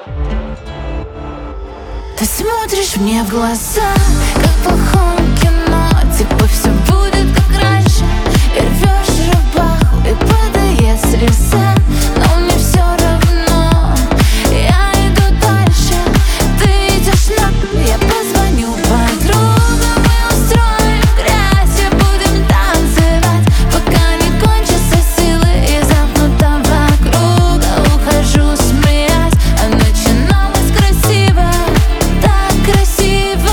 Ты смотришь мне в глаза, как в плохом кино. Типа все будет как раньше. И рвешь рубаху, и падает слеза. Но мне все равно, я иду дальше. Ты идешь на... Я позвоню подругам, мы устроим грязь. И будем танцевать, пока не кончатся силы из замкнутого круга. Ухожу, смеясь, а начиналось красиво. Так красиво.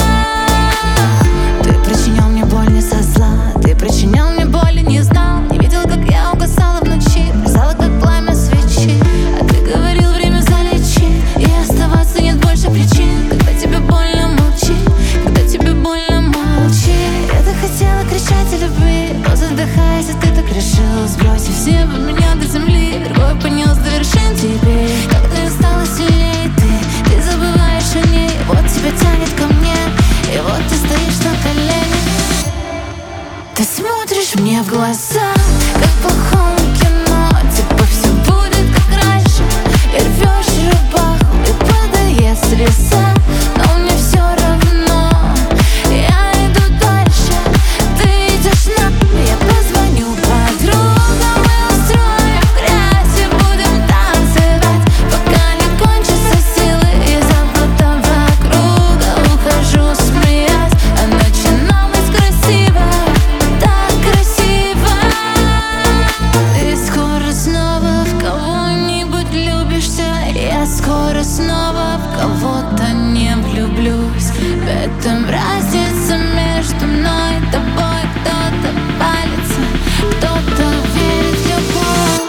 Ты причинял мне боль не со зла. Ты причинял мне боль и не знал. Не видел, как я угасала в ночи. Бросала, как пламя свечи. А ты говорил, время залечи. И оставаться нет больше причин. Когда тебе больно, молчи. Когда тебе больно, молчи. Я-то хотела кричать о любви, но задыхаясь, а ты так решил, сбросив с неба меня до земли. Другой понес до вершин теперь. Как ты стала сильнее, ты забываешь о ней. Вот тебя тянет ко мне, и вот ты стоишь на коленях. Ты смотришь мне в глаза, как в плохом кино. Типа все будет как раньше. И рвешь рубаху, и падает слеза. Но мне все равно, я иду дальше. Ты идешь на... Я позвоню подругам, мы устроим грязь. И будем танцевать, пока не кончатся силы из замкнутого круга. Ухожу, смеясь, а начиналось красиво. Так красиво. Ты скоро снова в кого-нибудь влюбишься. Я скоро снова в кого-то не влюблюсь. В этом разница между мной и тобой. Кто-то палится, кто-то верит в любовь.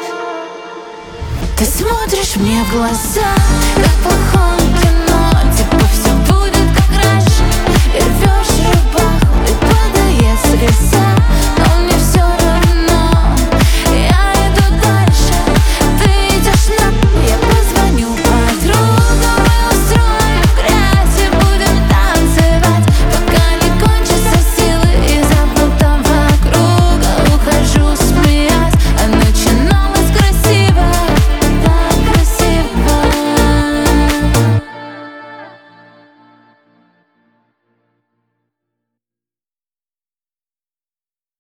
Ты смотришь мне в глаза, как в плохом кино. Типа все будет как раньше. И рвешь рубаху, и падает слеза.